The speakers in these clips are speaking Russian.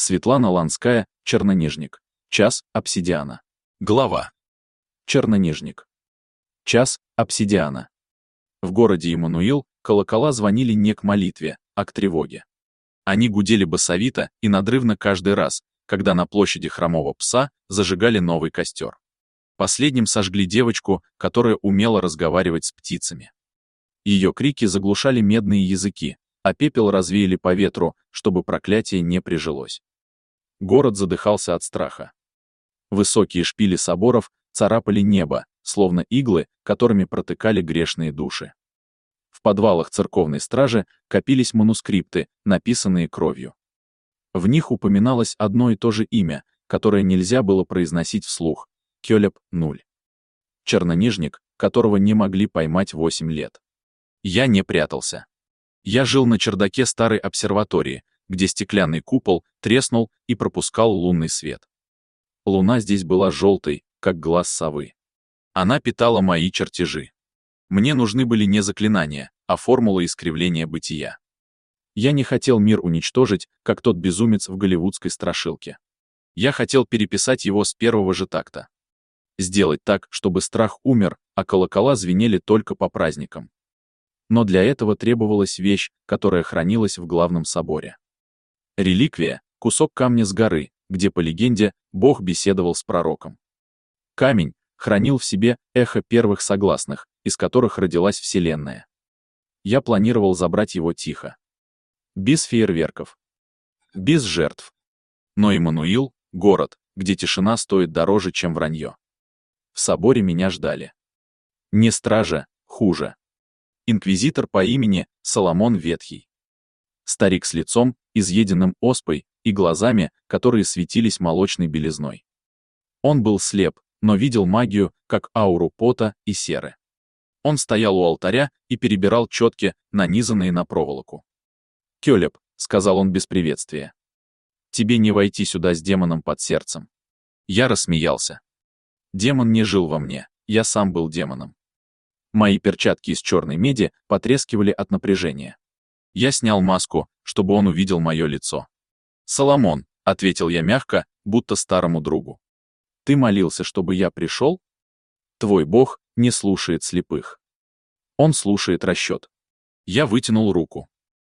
Светлана Ланская, Чернонижник. Час обсидиана. Глава. Чернонижник. Час обсидиана. В городе Иммануил колокола звонили не к молитве, а к тревоге. Они гудели басовито и надрывно каждый раз, когда на площади Хромого Пса зажигали новый костер. Последним сожгли девочку, которая умела разговаривать с птицами. Ее крики заглушали медные языки, а пепел развеяли по ветру, чтобы проклятие не прижилось. Город задыхался от страха. Высокие шпили соборов царапали небо, словно иглы, которыми протыкали грешные души. В подвалах церковной стражи копились манускрипты, написанные кровью. В них упоминалось одно и то же имя, которое нельзя было произносить вслух — Кёлеб Нуль. Чернонижник, которого не могли поймать 8 лет. Я не прятался. Я жил на чердаке старой обсерватории, где стеклянный купол треснул и пропускал лунный свет. Луна здесь была желтой, как глаз совы. Она питала мои чертежи. Мне нужны были не заклинания, а формулы искривления бытия. Я не хотел мир уничтожить, как тот безумец в голливудской страшилке. Я хотел переписать его с первого же такта. Сделать так, чтобы страх умер, а колокола звенели только по праздникам. Но для этого требовалась вещь, которая хранилась в главном соборе. Реликвия — кусок камня с горы, где, по легенде, Бог беседовал с пророком. Камень хранил в себе эхо первых согласных, из которых родилась Вселенная. Я планировал забрать его тихо. Без фейерверков. Без жертв. Но Иммануил — город, где тишина стоит дороже, чем вранье. В соборе меня ждали. Не стража, хуже. Инквизитор по имени Соломон Ветхий. Старик с лицом, изъеденным оспой, и глазами, которые светились молочной белизной. Он был слеп, но видел магию, как ауру пота и серы. Он стоял у алтаря и перебирал четки, нанизанные на проволоку. «Кёлеб», — сказал он без приветствия, — «тебе не войти сюда с демоном под сердцем». Я рассмеялся. Демон не жил во мне, я сам был демоном. Мои перчатки из черной меди потрескивали от напряжения. Я снял маску, чтобы он увидел мое лицо. «Соломон», — ответил я мягко, будто старому другу. «Ты молился, чтобы я пришел? Твой Бог не слушает слепых. Он слушает расчет». Я вытянул руку.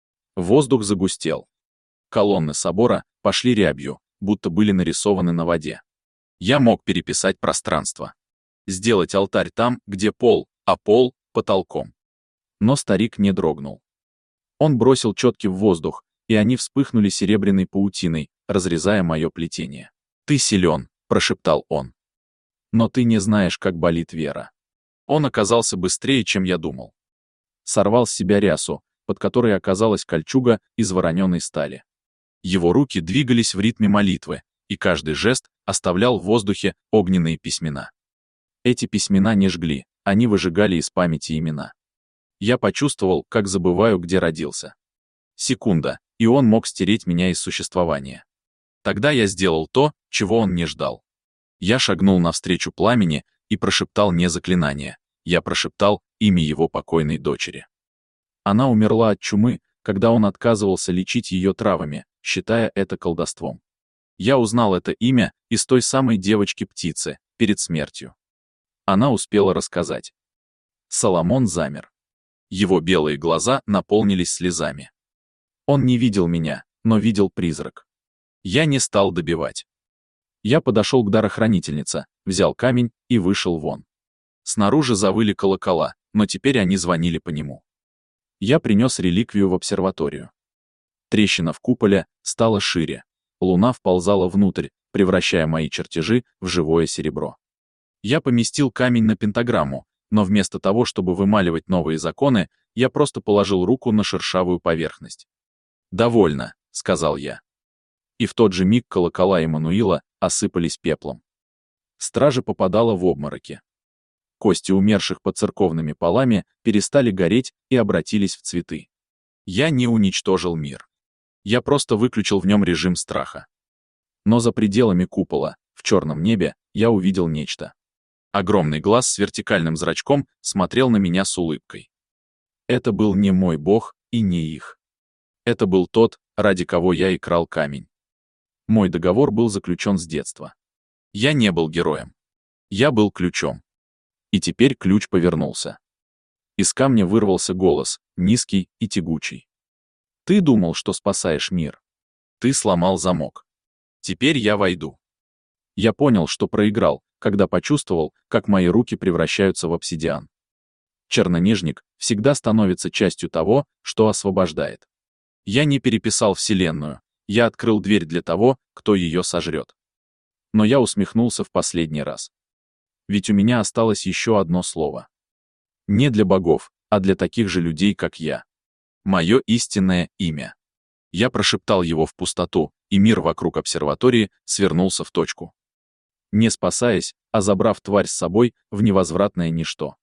Воздух загустел. Колонны собора пошли рябью, будто были нарисованы на воде. Я мог переписать пространство. Сделать алтарь там, где пол, а пол — потолком. Но старик не дрогнул. Он бросил четки в воздух, и они вспыхнули серебряной паутиной, разрезая мое плетение. «Ты силен», — прошептал он. «Но ты не знаешь, как болит вера». Он оказался быстрее, чем я думал. Сорвал с себя рясу, под которой оказалась кольчуга из вороненой стали. Его руки двигались в ритме молитвы, и каждый жест оставлял в воздухе огненные письмена. Эти письмена не жгли, они выжигали из памяти имена. Я почувствовал, как забываю, где родился. Секунда, и он мог стереть меня из существования. Тогда я сделал то, чего он не ждал. Я шагнул навстречу пламени и прошептал не заклинание, я прошептал имя его покойной дочери. Она умерла от чумы, когда он отказывался лечить ее травами, считая это колдовством. Я узнал это имя из той самой девочки-птицы, перед смертью. Она успела рассказать. Соломон замер. Его белые глаза наполнились слезами. Он не видел меня, но видел призрак. Я не стал добивать. Я подошел к дарохранительнице, взял камень и вышел вон. Снаружи завыли колокола, но теперь они звонили по нему. Я принес реликвию в обсерваторию. Трещина в куполе стала шире. Луна вползала внутрь, превращая мои чертежи в живое серебро. Я поместил камень на пентаграмму, но вместо того, чтобы вымаливать новые законы, я просто положил руку на шершавую поверхность. «Довольно», — сказал я. И в тот же миг колокола Иммануила осыпались пеплом. Стража попадала в обмороки. Кости умерших под церковными полами перестали гореть и обратились в цветы. Я не уничтожил мир. Я просто выключил в нем режим страха. Но за пределами купола, в черном небе, я увидел нечто. Огромный глаз с вертикальным зрачком смотрел на меня с улыбкой. Это был не мой Бог и не их. Это был тот, ради кого я и крал камень. Мой договор был заключен с детства. Я не был героем. Я был ключом. И теперь ключ повернулся. Из камня вырвался голос, низкий и тягучий. Ты думал, что спасаешь мир. Ты сломал замок. Теперь я войду. Я понял, что проиграл, когда почувствовал, как мои руки превращаются в обсидиан. Чернокнижник всегда становится частью того, что освобождает. Я не переписал Вселенную, я открыл дверь для того, кто ее сожрет. Но я усмехнулся в последний раз. Ведь у меня осталось еще одно слово. Не для богов, а для таких же людей, как я. Мое истинное имя. Я прошептал его в пустоту, и мир вокруг обсерватории свернулся в точку. Не спасаясь, а забрав тварь с собой в невозвратное ничто.